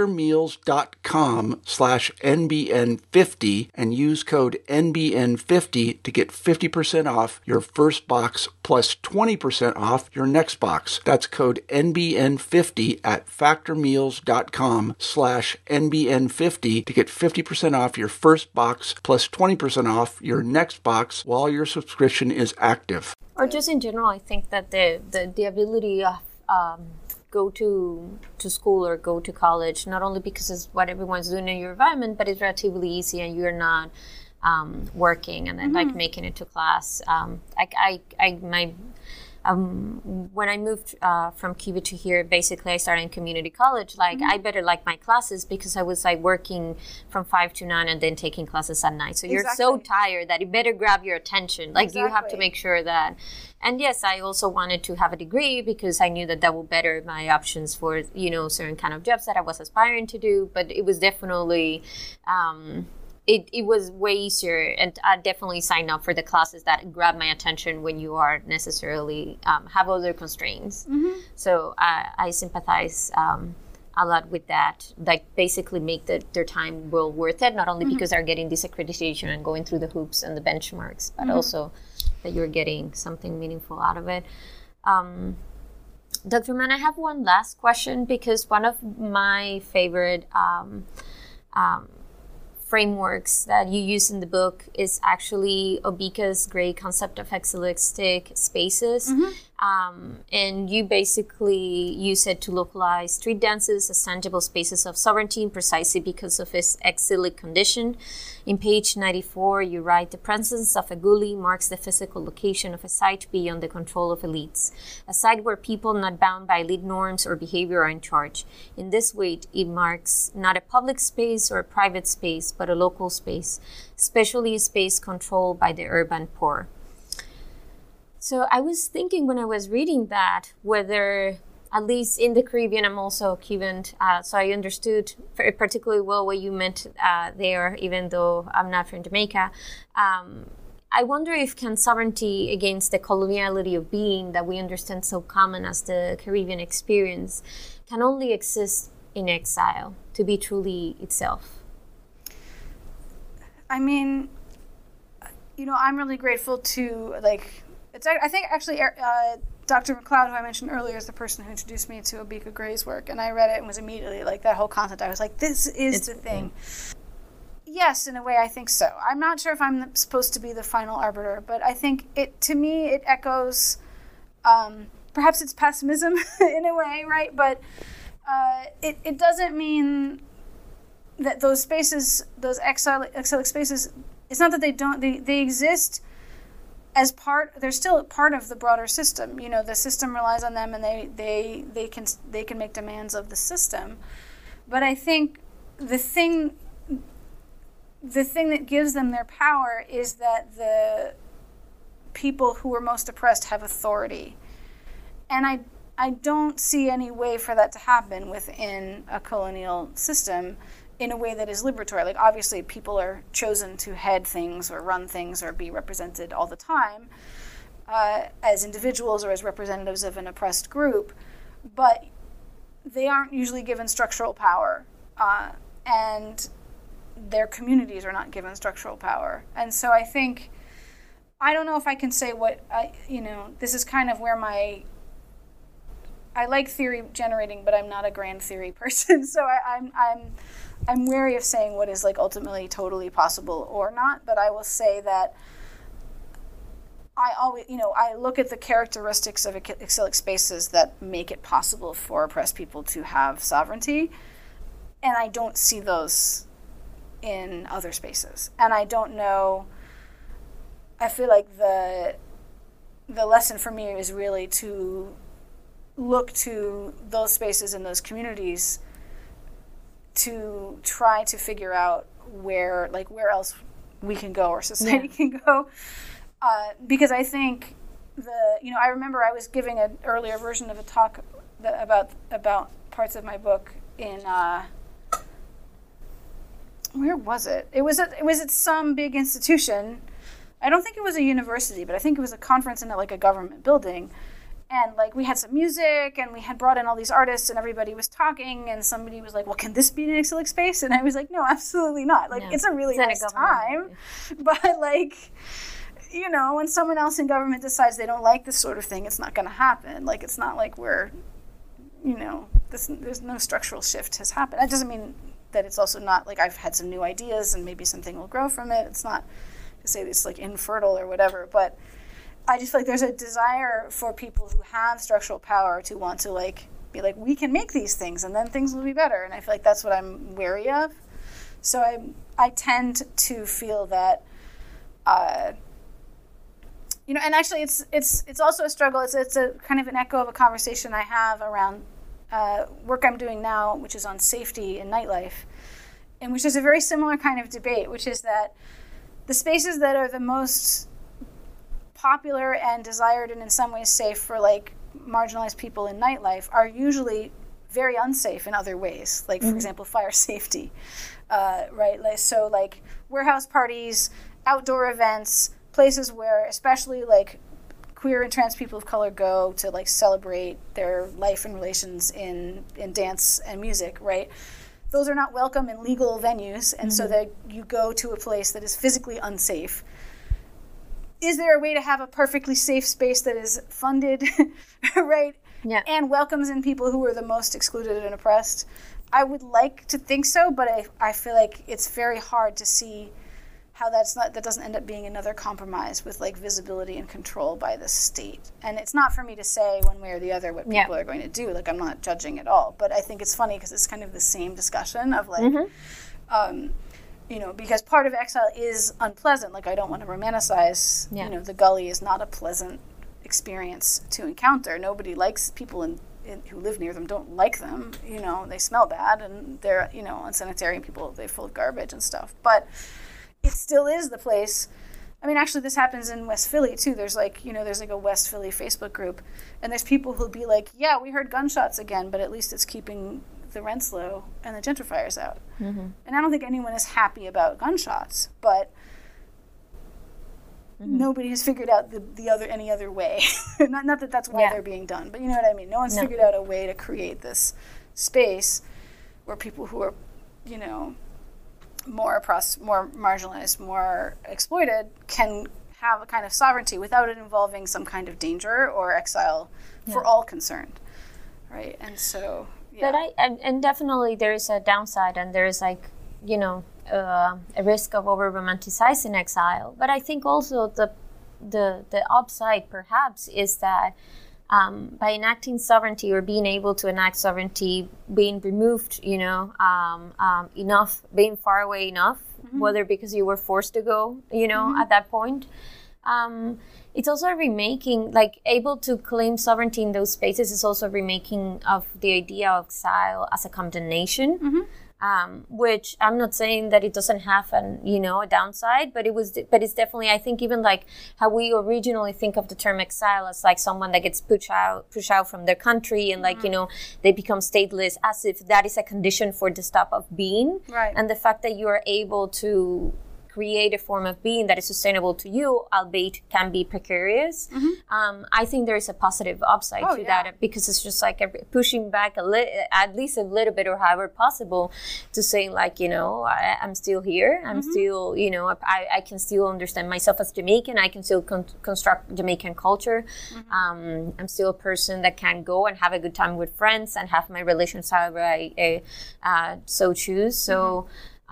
factormeals.com/NBN50 and use code NBN50 to get 50% off your first box plus 20% off your next box. That's code NBN50 at factormeals.com/NBN50 to get 50% off your first box plus 20% off your next box while your subscription is active. Or just in general, I think that the ability of go to school or go to college, not only because it's what everyone's doing in your environment, but it's relatively easy and you're not working and then like making it to class. When I moved from Cuba to here, basically I started in community college. Like I better like my classes because I was like working from 5 to 9 and then taking classes at night. So you're so tired that it better grab your attention. Like you have to make sure that. And yes, I also wanted to have a degree because I knew that that would better my options for, you know, certain kind of jobs that I was aspiring to do. But it was definitely it was way easier, and I definitely signed up for the classes that grab my attention when you are necessarily have other constraints. So I sympathize a lot with that. Like basically make their time well worth it, not only because they're getting this accreditation and going through the hoops and the benchmarks, but also that you're getting something meaningful out of it. Dr. Mann, I have one last question because one of my favorite frameworks that you use in the book is actually Obika's great concept of exelistic spaces. And you basically use it to localize street dances as tangible spaces of sovereignty precisely because of its exilic condition. In page 94, you write, the presence of a gully marks the physical location of a site beyond the control of elites, a site where people not bound by elite norms or behavior are in charge. In this way, it marks not a public space or a private space, but a local space, especially a space controlled by the urban poor. So I was thinking when I was reading that, whether, at least in the Caribbean, I'm also Cuban, so I understood particularly well what you meant there, even though I'm not from Jamaica. I wonder if can sovereignty against the coloniality of being that we understand so common as the Caribbean experience can only exist in exile to be truly itself? I mean, you know, I'm really grateful to, like, I think actually Dr. McLeod, who I mentioned earlier, is the person who introduced me to Obika Gray's work, and I read it and was immediately, like, that whole concept, I was like, this is the thing. Yes, in a way, I think so. I'm not sure if I'm supposed to be the final arbiter, but I think to me, it echoes, perhaps it's pessimism in a way, right? But it doesn't mean that those spaces, those exilic spaces, it's not that they exist as they're still part of the broader system. You know, the system relies on them, and they can make demands of the system. But I think the thing that gives them their power is that the people who are most oppressed have authority. And I don't see any way for that to happen within a colonial system in a way that is liberatory. Like, obviously, people are chosen to head things or run things or be represented all the time as individuals or as representatives of an oppressed group, but they aren't usually given structural power, and their communities are not given structural power. And so I think, I don't know if I can say this is kind of where I like theory generating, but I'm not a grand theory person, so I'm wary of saying what is, like, ultimately totally possible or not, but I will say that I look at the characteristics of exilic spaces that make it possible for oppressed people to have sovereignty, and I don't see those in other spaces. And I don't know, I feel like the lesson for me is really to look to those spaces and those communities to try to figure out where else we can go or society can go. Because I think I remember I was giving an earlier version of a talk about parts of my book in, where was it? It was at some big institution. I don't think it was a university, but I think it was a conference in a government building. And, like, we had some music, and we had brought in all these artists, and everybody was talking, and somebody was like, well, can this be an exilic space? And I was like, no, absolutely not. Like, it's a really nice time. But, like, you know, when someone else in government decides they don't like this sort of thing, it's not going to happen. Like, it's not like we're, you know, there's no structural shift has happened. That doesn't mean that it's also not, like, I've had some new ideas, and maybe something will grow from it. It's not to say it's, like, infertile or whatever, but I just feel like there's a desire for people who have structural power to want to like be like, we can make these things and then things will be better. And I feel like that's what I'm wary of. So I tend to feel that, you know, and actually it's also a struggle. It's a kind of an echo of a conversation I have around work I'm doing now, which is on safety in nightlife, and which is a very similar kind of debate, which is that the spaces that are the most popular and desired and in some ways safe for like marginalized people in nightlife are usually very unsafe in other ways, like for example fire safety, right? Like, so like warehouse parties, outdoor events, places where especially like queer and trans people of color go to like celebrate their life and relations in dance and music, right? Those are not welcome in legal venues, and so that you go to a place that is physically unsafe. Is there a way to have a perfectly safe space that is funded, right? Yeah. And welcomes in people who are the most excluded and oppressed? I would like to think so, but I feel like it's very hard to see how that doesn't end up being another compromise with like visibility and control by the state. And it's not for me to say one way or the other what people are going to do. Like, I'm not judging at all. But I think it's funny because it's kind of the same discussion of like, you know, because part of exile is unpleasant. Like, I don't want to romanticize, you know, the Gully is not a pleasant experience to encounter. Nobody likes people who live near them, don't like them. You know, they smell bad and they're, you know, unsanitary and they're full of garbage and stuff. But it still is the place. I mean, actually, this happens in West Philly, too. There's like, you know, there's like a West Philly Facebook group. And there's people who'll be like, yeah, we heard gunshots again, but at least it's keeping the rents low and the gentrifiers out. And I don't think anyone is happy about gunshots, but nobody has figured out any other way. not that that's why they're being done, but you know what I mean? No one's figured out a way to create this space where people who are, you know, more oppressed, more marginalized, more exploited can have a kind of sovereignty without it involving some kind of danger or exile for all concerned, right? And so, But and definitely there is a downside, and there is like, you know, a risk of over romanticizing exile. But I think also the upside perhaps is that by enacting sovereignty or being able to enact sovereignty, being removed, you know, enough, being far away enough, whether because you were forced to go, you know, at that point. It's also a remaking, like able to claim sovereignty in those spaces is also a remaking of the idea of exile as a condemnation. Which I'm not saying that it doesn't have a downside, but it's definitely, I think, even like how we originally think of the term exile as like someone that gets pushed out from their country and like, you know, they become stateless, as if that is a condition for the stop of being. Right. And the fact that you are able to create a form of being that is sustainable to you, albeit can be precarious. I think there is a positive upside to that, because it's just like pushing back at least a little bit, or however possible, to saying like, you know, I'm still here. I'm still, you know, I can still understand myself as Jamaican. I can still construct Jamaican culture. I'm still a person that can go and have a good time with friends and have my relations however I so choose. So,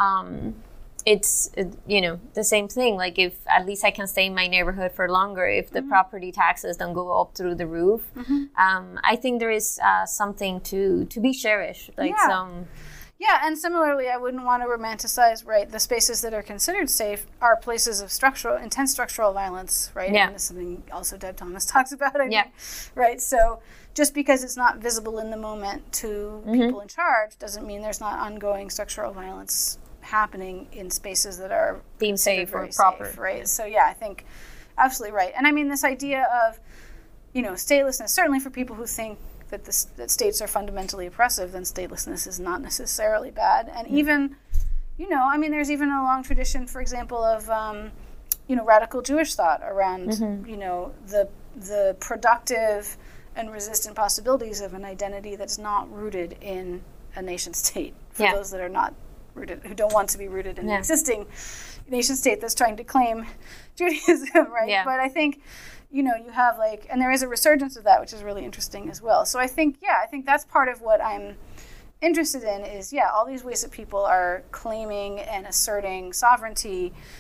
it's, you know, the same thing. Like, if at least I can stay in my neighborhood for longer, if the property taxes don't go up through the roof, I think there is something to be cherished. Like Yeah, and similarly, I wouldn't want to romanticize, right, the spaces that are considered safe are places of intense structural violence, right? Yeah. And this is something also Deb Thomas talks about, I think, right? So just because it's not visible in the moment to people in charge doesn't mean there's not ongoing structural violence happening in spaces that are deemed safe or proper, right? So I think absolutely right. And I mean, this idea of, you know, statelessness, certainly for people who think that that states are fundamentally oppressive, then statelessness is not necessarily bad. And even, you know, I mean, there's even a long tradition, for example, of, you know, radical Jewish thought around, you know, the productive and resistant possibilities of an identity that's not rooted in a nation state, for those that are not rooted, who don't want to be rooted in the existing nation state that's trying to claim Judaism, right? Yeah. But I think, you know, you have like, and there is a resurgence of that, which is really interesting as well. So I think that's part of what I'm interested in is, all these ways that people are claiming and asserting sovereignty,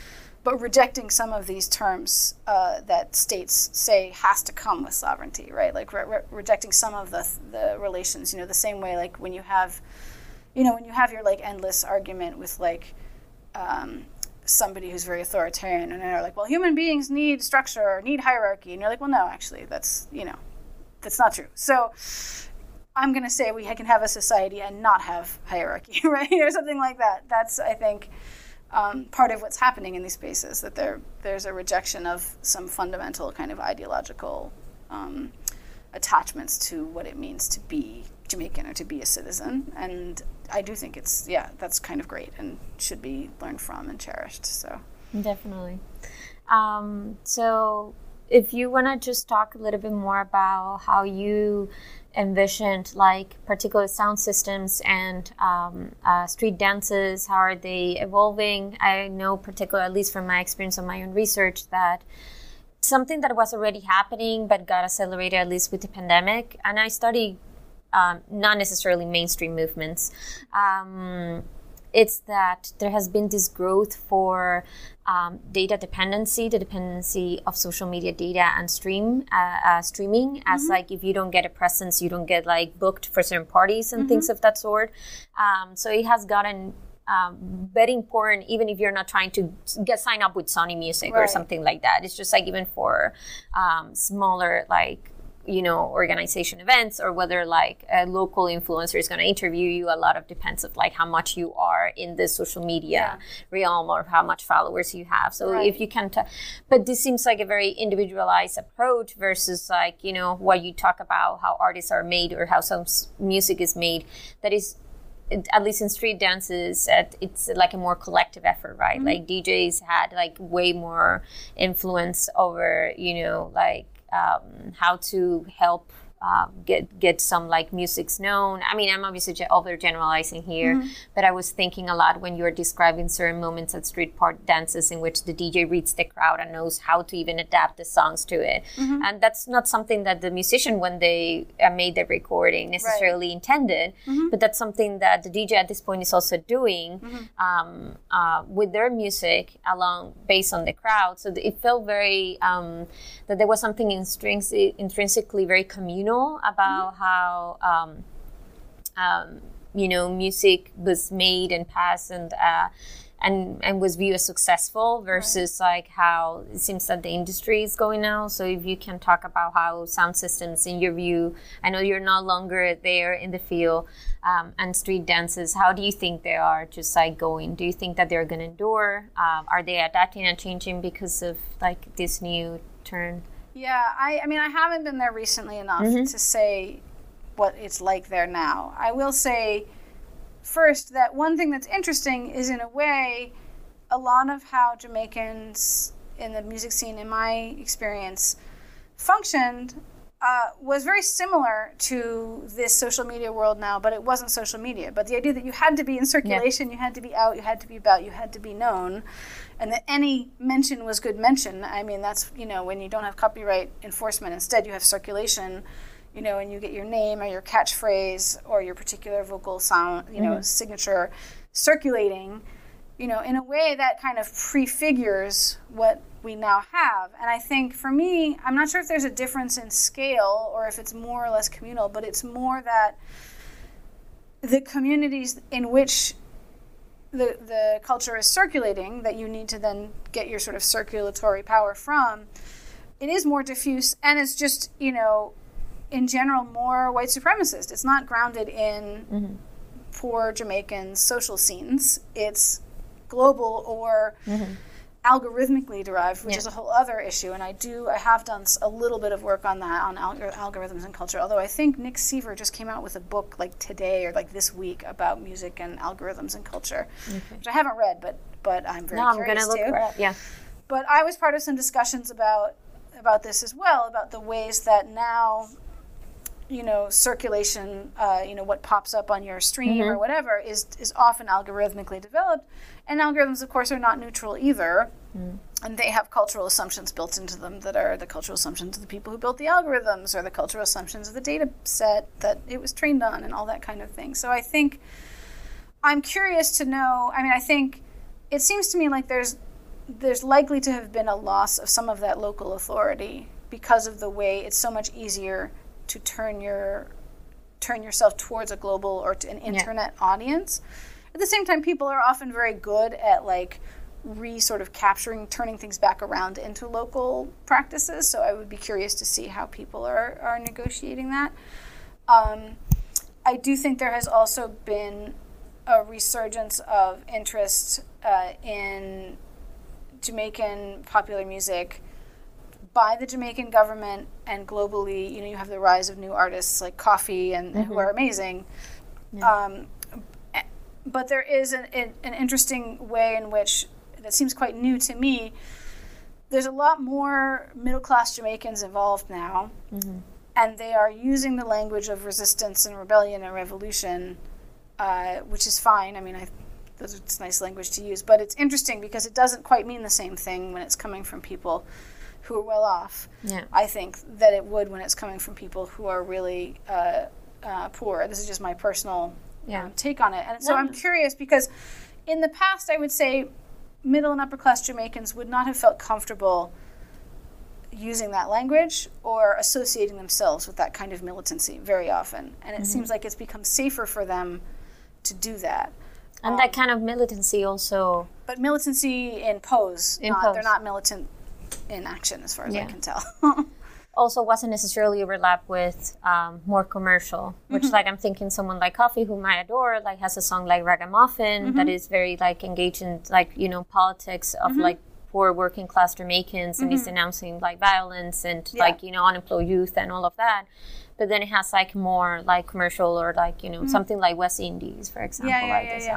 but rejecting some of these terms that states say has to come with sovereignty, right? Like rejecting some of the relations, the same way like when you have your like endless argument with like somebody who's very authoritarian and they're like, well, human beings need structure or need hierarchy. And you're like, well, no, actually, that's not true. So I'm going to say we can have a society and not have hierarchy, right? Or something like that. That's, I think, part of what's happening in these spaces, that there's a rejection of some fundamental kind of ideological attachments to what it means to be Jamaican or to be a citizen. And I do think that's kind of great and should be learned from and cherished. So definitely. So if you want to just talk a little bit more about how you envisioned like particular sound systems and street dances, how are they evolving? I know particularly, at least from my experience on my own research, that something that was already happening but got accelerated, at least with the pandemic. And I study not necessarily mainstream movements. It's that there has been this growth for data dependency, the dependency of social media data and streaming, as like if you don't get a presence, you don't get like booked for certain parties and things of that sort. So it has gotten very important, even if you're not trying to sign up with Sony Music or something like that. It's just like even for smaller like organization events, or whether like a local influencer is going to interview you, a lot of depends of like how much you are in the social media realm or how much followers you have. So if you can, but this seems like a very individualized approach versus like, what you talk about, how artists are made or how some music is made, that is, at least in street dances, it's like a more collective effort, right? Like DJs had like way more influence over, how to help get some like musics known. I mean, I'm obviously overgeneralizing here, but I was thinking a lot when you were describing certain moments at street park dances in which the DJ reads the crowd and knows how to even adapt the songs to it. And that's not something that the musician, when they made the recording, necessarily intended, but that's something that the DJ at this point is also doing with their music based on the crowd. So it felt very, that there was something intrinsically very communal about how music was made and passed and was viewed as successful versus like how it seems that the industry is going now. So if you can talk about how sound systems, in your view, I know you're no longer there in the field, and street dances, how do you think they are just like going? Do you think that they're going to endure? Are they adapting and changing because of like this new turn? Yeah, I mean, I haven't been there recently enough to say what it's like there now. I will say first that one thing that's interesting is, in a way, a lot of how Jamaicans in the music scene, in my experience, functioned was very similar to this social media world now, but it wasn't social media. But the idea that you had to be in circulation, you had to be out, you had to be about, you had to be known, and that any mention was good mention. I mean, that's, when you don't have copyright enforcement, instead you have circulation, and you get your name or your catchphrase or your particular vocal sound, signature circulating, in a way that kind of prefigures what we now have. And I think for me, I'm not sure if there's a difference in scale or if it's more or less communal, but it's more that the communities in which the culture is circulating, that you need to then get your sort of circulatory power from, it is more diffuse, and it's just, in general, more white supremacist. It's not grounded in poor Jamaicans' social scenes. It's global or algorithmically derived, which is a whole other issue. And I have done a little bit of work on that, on algorithms and culture. Although I think Nick Seaver just came out with a book like today or like this week about music and algorithms and culture, which I haven't read, but I'm very curious I'm going to look for it. Yeah. But I was part of some discussions about this as well, about the ways that now, circulation, what pops up on your stream or whatever is often algorithmically developed. And algorithms, of course, are not neutral either. And they have cultural assumptions built into them that are the cultural assumptions of the people who built the algorithms, or the cultural assumptions of the data set that it was trained on, and all that kind of thing. So I think I'm curious to know, I think it seems to me like there's there's likely to have been a loss of some of that local authority because of the way it's so much easier to turn yourself towards a global or to an internet audience. At the same time, people are often very good at like sort of turning things back around into local practices. So I would be curious to see how people are negotiating that. I do think there has also been a resurgence of interest in Jamaican popular music by the Jamaican government and globally. You know, you have the rise of new artists like Coffee and who are amazing. Yeah. But there is an interesting way in which, that seems quite new to me, there's a lot more middle-class Jamaicans involved now, and they are using the language of resistance and rebellion and revolution, which is fine. I mean, it's nice language to use, but it's interesting because it doesn't quite mean the same thing when it's coming from people who are well off. Yeah. I think that it would when it's coming from people who are really poor. This is just my personal take on it. And so I'm curious because in the past, I would say middle and upper class Jamaicans would not have felt comfortable using that language or associating themselves with that kind of militancy very often. And it seems like it's become safer for them to do that. And that kind of militancy also... But militancy in pose. They're not militant in action as far as I can tell. Also wasn't necessarily overlap with more commercial, which like I'm thinking someone like Coffee, whom I adore, like has a song like Ragamuffin that is very like engaged in like, you know, politics of like poor working class Jamaicans and is denouncing like violence and like, you know, unemployed youth and all of that. But then it has like more like commercial or like, you know, something like West Indies, for example.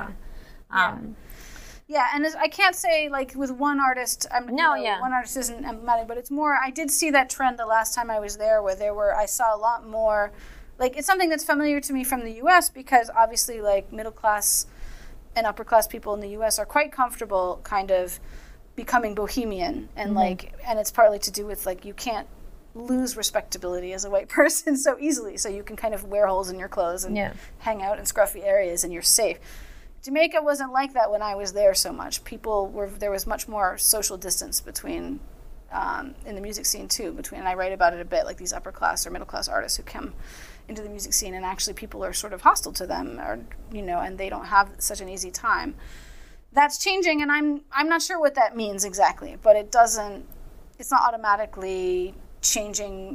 Yeah, and I can't say, like, with one artist, one artist isn't emblematic, but it's more, I did see that trend the last time I was there, where I saw a lot more, like, it's something that's familiar to me from the U.S. because, obviously, like, middle-class and upper-class people in the U.S. are quite comfortable kind of becoming bohemian, and, like, and it's partly to do with, like, you can't lose respectability as a white person so easily, so you can kind of wear holes in your clothes and hang out in scruffy areas, and you're safe. Jamaica wasn't like that when I was there so much. There was much more social distance between, in the music scene too, and I write about it a bit, like these upper class or middle class artists who come into the music scene and actually people are sort of hostile to them, or, you know, and they don't have such an easy time. That's changing, and I'm not sure what that means exactly, but it's not automatically changing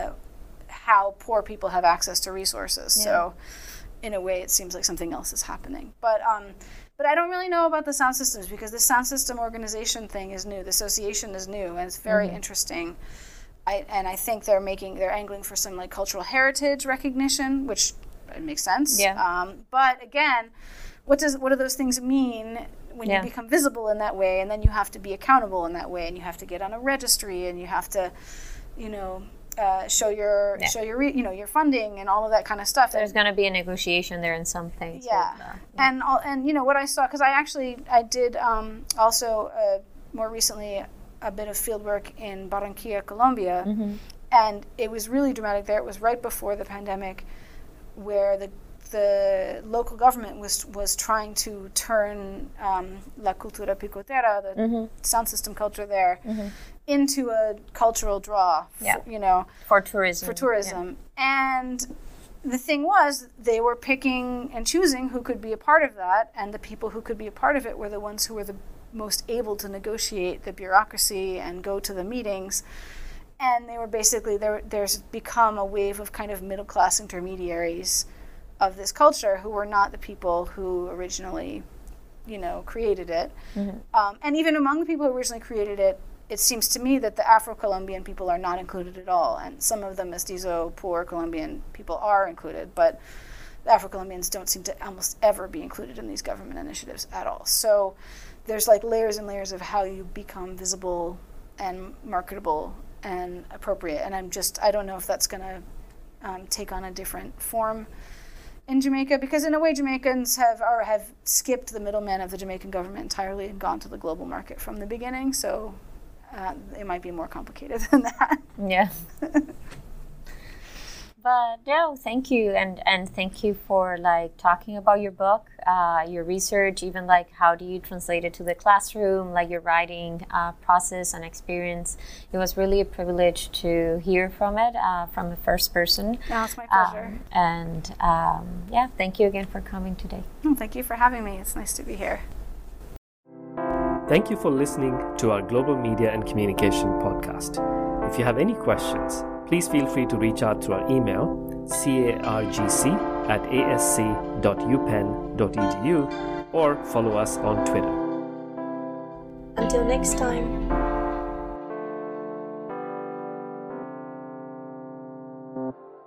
how poor people have access to resources. Yeah. So in a way, it seems like something else is happening. But I don't really know about the sound systems because the sound system organization thing is new. The association is new, and it's very interesting. I think they're angling for some like cultural heritage recognition, which makes sense. Yeah. But again, what do those things mean when you become visible in that way, and then you have to be accountable in that way, and you have to get on a registry, and you have to, you know, show your funding and all of that kind of stuff. There's going to be a negotiation there in some things. And you know what I saw, because I did also more recently a bit of field work in Barranquilla, Colombia, and it was really dramatic there. It was right before the pandemic, where the local government was trying to turn La Cultura Picotera, the sound system culture there, into a cultural draw, for tourism. Yeah. And the thing was, they were picking and choosing who could be a part of that, and the people who could be a part of it were the ones who were the most able to negotiate the bureaucracy and go to the meetings. And they were basically, there's become a wave of kind of middle-class intermediaries of this culture who were not the people who originally, created it. And even among the people who originally created it, it seems to me that the Afro-Colombian people are not included at all. And some of the mestizo, poor Colombian people are included, but the Afro-Colombians don't seem to almost ever be included in these government initiatives at all. So there's like layers and layers of how you become visible and marketable and appropriate. And I don't know if that's going to take on a different form in Jamaica, because in a way Jamaicans have skipped the middleman of the Jamaican government entirely and gone to the global market from the beginning. So it might be more complicated than that. Yeah. But no, thank you, and thank you for like talking about your book, your research, even like how do you translate it to the classroom, like your writing process and experience. It was really a privilege to hear from it from the first person. No, it's my pleasure. Yeah, thank you again for coming today. Thank you for having me. It's nice to be here. Thank you for listening to our Global Media and Communication podcast. If you have any questions, please feel free to reach out through our email, cargc@asc.upenn.edu, or follow us on Twitter. Until next time.